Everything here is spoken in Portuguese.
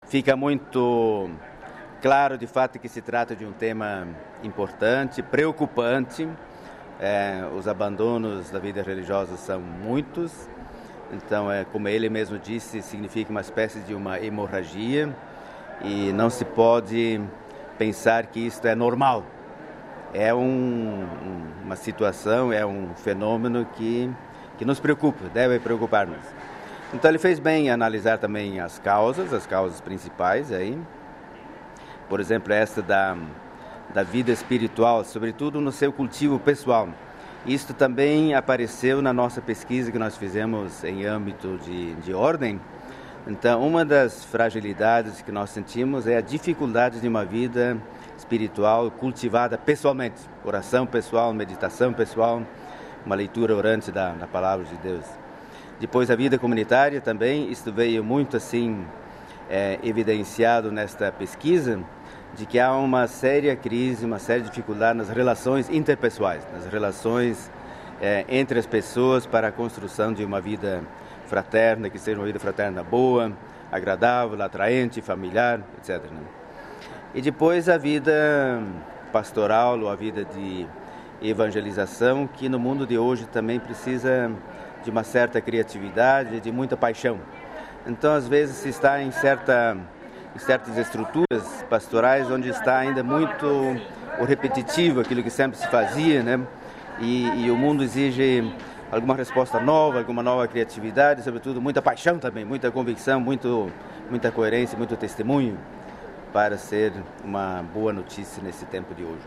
fica muito claro, de fato, que se trata de um tema importante, preocupante. Os abandonos da vida religiosa são muitos. Então, como ele mesmo disse, significa uma espécie de uma hemorragia e não se pode pensar que isto é normal. É uma situação, é um fenômeno que nos preocupa, deve preocupar-nos. Então ele fez bem em analisar também as causas principais aí. Por exemplo, esta da vida espiritual, sobretudo no seu cultivo pessoal. Isto também apareceu na nossa pesquisa que nós fizemos em âmbito de ordem. Então, uma das fragilidades que nós sentimos é a dificuldade de uma vida espiritual cultivada pessoalmente. Oração pessoal, meditação pessoal, uma leitura orante da palavra de Deus. Depois a vida comunitária também, isto veio muito assim evidenciado nesta pesquisa, de que há uma séria crise, uma séria dificuldade nas relações interpessoais, nas relações entre as pessoas para a construção de uma vida fraterna, que seja uma vida fraterna boa, agradável, atraente, familiar, etc. E depois a vida pastoral, ou a vida de evangelização, que no mundo de hoje também precisa de uma certa criatividade, de muita paixão. Então, às vezes, se está em certas estruturas pastorais onde está ainda muito o repetitivo, aquilo que sempre se fazia, né? E o mundo exige alguma resposta nova, alguma nova criatividade, sobretudo muita paixão também, muita convicção, muita coerência, muito testemunho para ser uma boa notícia nesse tempo de hoje.